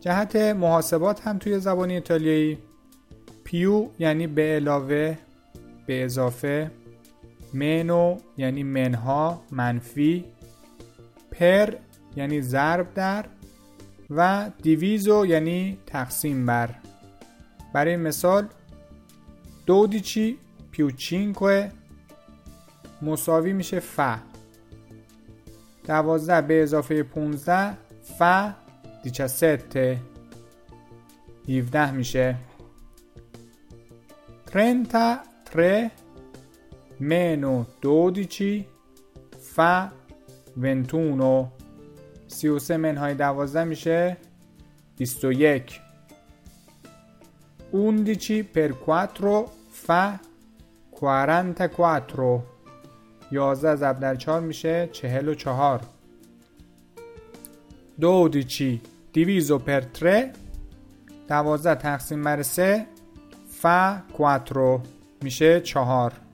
جهت محاسبات هم توی زبان ایتالیایی پیو یعنی به علاوه، به اضافه، منو یعنی منها، منفی، پر یعنی ضرب در و دیویزو یعنی تقسیم بر. برای مثال 12 più 5 مساوی میشه ف. 12 به اضافه 15 ف 17 17 میشه. 33 meno 12 fa 21 33 منهای 12 میشه 21. 11 per 4 fa 44 11 ضرب در 4 میشه 44. 12 diviso per 3 12 تقسیم بر 3 fa 4 میشه 4.